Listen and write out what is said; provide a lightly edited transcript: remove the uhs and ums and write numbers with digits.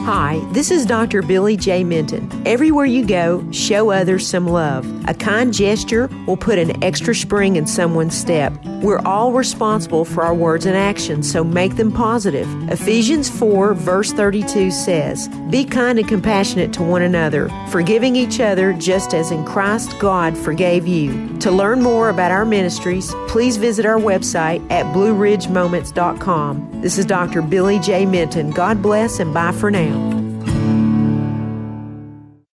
Hi, this is Dr. Billy J. Minton. Everywhere you go, show others some love. A kind gesture will put an extra spring in someone's step. We're all responsible for our words and actions, so make them positive. Ephesians 4, verse 32 says, "Be kind and compassionate to one another, forgiving each other just as in Christ God forgave you." To learn more about our ministries, please visit our website at blueridgemoments.com. This is Dr. Billy J. Minton. God bless and bye for now.